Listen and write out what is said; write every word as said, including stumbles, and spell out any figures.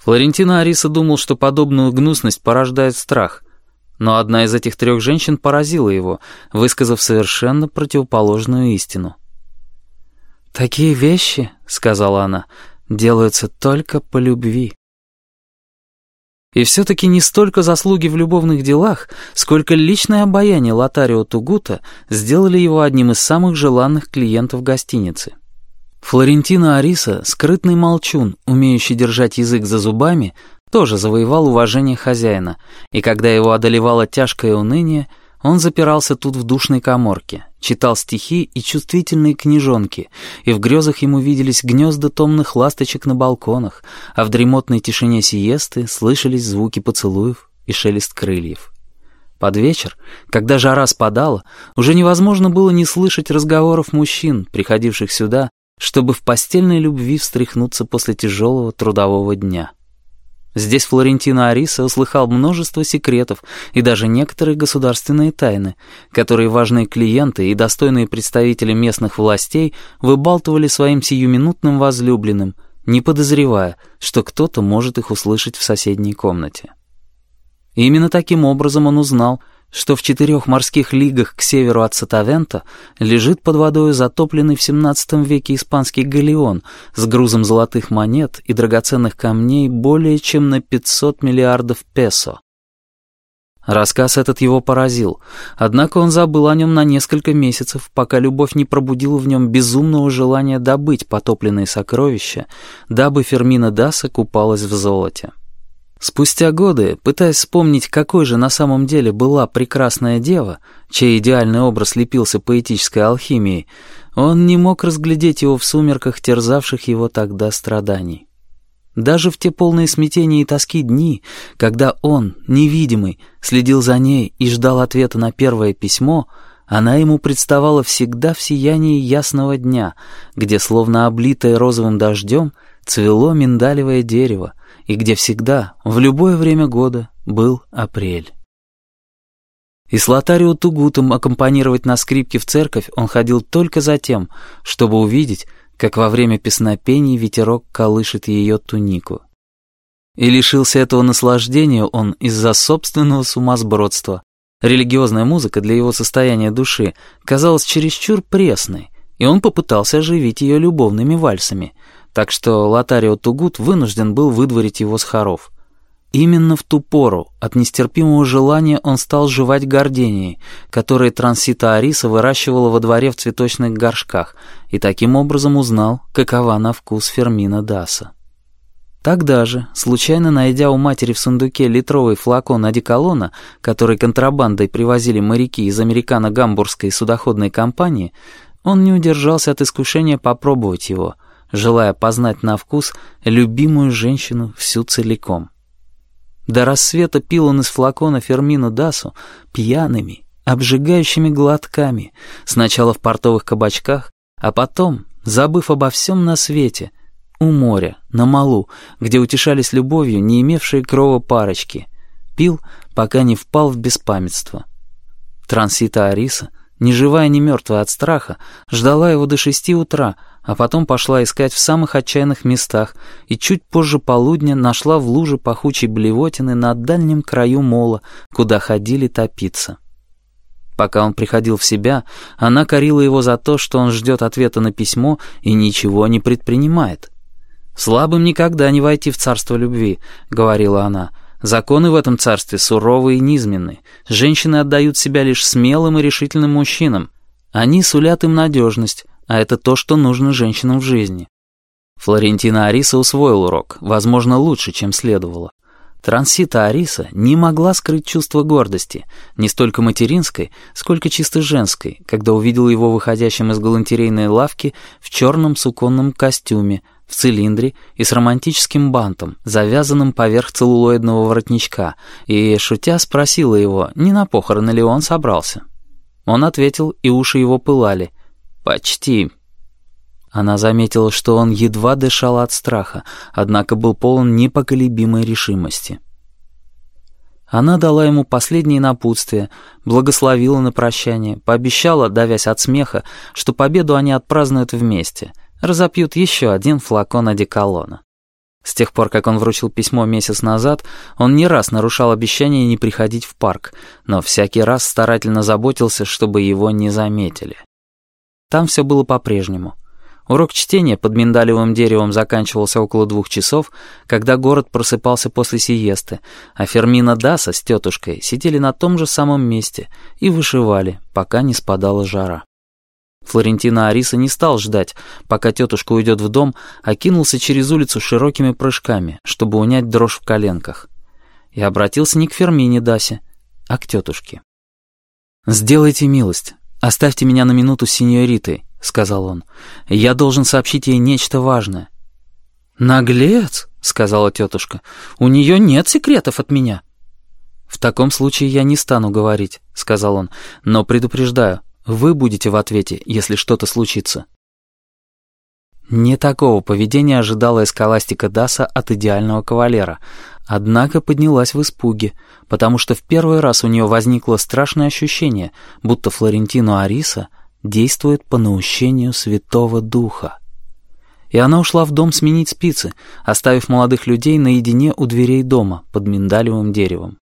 Флорентино Ариса думал, что подобную гнусность порождает страх, но одна из этих трех женщин поразила его, высказав совершенно противоположную истину. «Такие вещи, — сказала она, — делаются только по любви». И все-таки не столько заслуги в любовных делах, сколько личное обаяние Лотарио Тугута сделали его одним из самых желанных клиентов гостиницы. Флорентино Ариса, скрытный молчун, умеющий держать язык за зубами, тоже завоевал уважение хозяина, и когда его одолевало тяжкое уныние, он запирался тут в душной каморке, читал стихи и чувствительные книжонки, и в грезах ему виделись гнезда томных ласточек на балконах, а в дремотной тишине сиесты слышались звуки поцелуев и шелест крыльев. Под вечер, когда жара спадала, уже невозможно было не слышать разговоров мужчин, приходивших сюда, чтобы в постельной любви встряхнуться после тяжелого трудового дня. Здесь Флорентино Ариса услыхал множество секретов и даже некоторые государственные тайны, которые важные клиенты и достойные представители местных властей выбалтывали своим сиюминутным возлюбленным, не подозревая, что кто-то может их услышать в соседней комнате. И именно таким образом он узнал, что в четырех морских лигах к северу от Сотавенто лежит под водой затопленный в семнадцатом веке испанский галеон с грузом золотых монет и драгоценных камней более чем на пятьсот миллиардов песо. Рассказ этот его поразил, однако он забыл о нем на несколько месяцев, пока любовь не пробудила в нем безумного желания добыть потопленные сокровища, дабы Фермина Даса купалась в золоте. Спустя годы, пытаясь вспомнить, какой же на самом деле была прекрасная дева, чей идеальный образ лепился поэтической алхимией, он не мог разглядеть его в сумерках, терзавших его тогда страданий. Даже в те полные смятения и тоски дни, когда он, невидимый, следил за ней и ждал ответа на первое письмо, она ему представала всегда в сиянии ясного дня, где, словно облитое розовым дождем, цвело миндалевое дерево, и где всегда, в любое время года, был апрель. И с Лотарио Тугутом аккомпанировать на скрипке в церковь он ходил только за тем, чтобы увидеть, как во время песнопений ветерок колышет ее тунику. И лишился этого наслаждения он из-за собственного сумасбродства. Религиозная музыка для его состояния души казалась чересчур пресной, и он попытался оживить ее любовными вальсами, так что Лотарио Тугут вынужден был выдворить его с хоров. Именно в ту пору от нестерпимого желания он стал жевать гардении, которые Трансита Ариса выращивала во дворе в цветочных горшках, и таким образом узнал, какова на вкус Фермина Даса. Тогда же, случайно найдя у матери в сундуке литровый флакон одеколона, который контрабандой привозили моряки из американо-гамбургской судоходной компании, он не удержался от искушения попробовать его, желая познать на вкус любимую женщину всю целиком. До рассвета пил он из флакона Фермину Дасу пьяными, обжигающими глотками, сначала в портовых кабачках, а потом, забыв обо всем на свете, у моря, на малу, где утешались любовью не имевшие крова парочки, пил, пока не впал в беспамятство. Трансита Ариса, ни живая, ни мертвая от страха, ждала его до шести утра, а потом пошла искать в самых отчаянных местах и чуть позже полудня нашла в луже пахучей блевотины на дальнем краю мола, куда ходили топиться. Пока он приходил в себя, она корила его за то, что он ждет ответа на письмо и ничего не предпринимает. «Слабым никогда не войти в царство любви», — говорила она. «Законы в этом царстве суровые и низменны. Женщины отдают себя лишь смелым и решительным мужчинам. Они сулят им надежность, а это то, что нужно женщинам в жизни». Флорентино Ариса усвоил урок, возможно, лучше, чем следовало. Трансита Ариса не могла скрыть чувство гордости, не столько материнской, сколько чисто женской, когда увидела его выходящим из галантерейной лавки в черном суконном костюме, в цилиндре и с романтическим бантом, завязанным поверх целлулоидного воротничка, и, шутя, спросила его, не на похороны ли он собрался. Он ответил, и уши его пылали. «Почти». Она заметила, что он едва дышал от страха, однако был полон непоколебимой решимости. Она дала ему последние напутствия, благословила на прощание, пообещала, давясь от смеха, что победу они отпразднуют вместе, разопьют еще один флакон одеколона. С тех пор, как он вручил письмо месяц назад, он не раз нарушал обещание не приходить в парк, но всякий раз старательно заботился, чтобы его не заметили. Там все было по-прежнему. Урок чтения под миндалевым деревом заканчивался около двух часов, когда город просыпался после сиесты, а Фермина Даса с тетушкой сидели на том же самом месте и вышивали, пока не спадала жара. Флорентино Ариса не стал ждать, пока тетушка уйдет в дом, а кинулся через улицу широкими прыжками, чтобы унять дрожь в коленках. И обратился не к Фермине Дасе, а к тетушке. «Сделайте милость, оставьте меня на минуту с синьоритой», — сказал он. «Я должен сообщить ей нечто важное». «Наглец», — сказала тетушка, — «у нее нет секретов от меня». «В таком случае я не стану говорить», — сказал он, — «но предупреждаю, вы будете в ответе, если что-то случится». Не такого поведения ожидала эсколастика Даса от идеального кавалера, однако поднялась в испуге, потому что в первый раз у нее возникло страшное ощущение, будто Флорентино Ариса действует по наущению Святого Духа. И она ушла в дом сменить спицы, оставив молодых людей наедине у дверей дома под миндалевым деревом.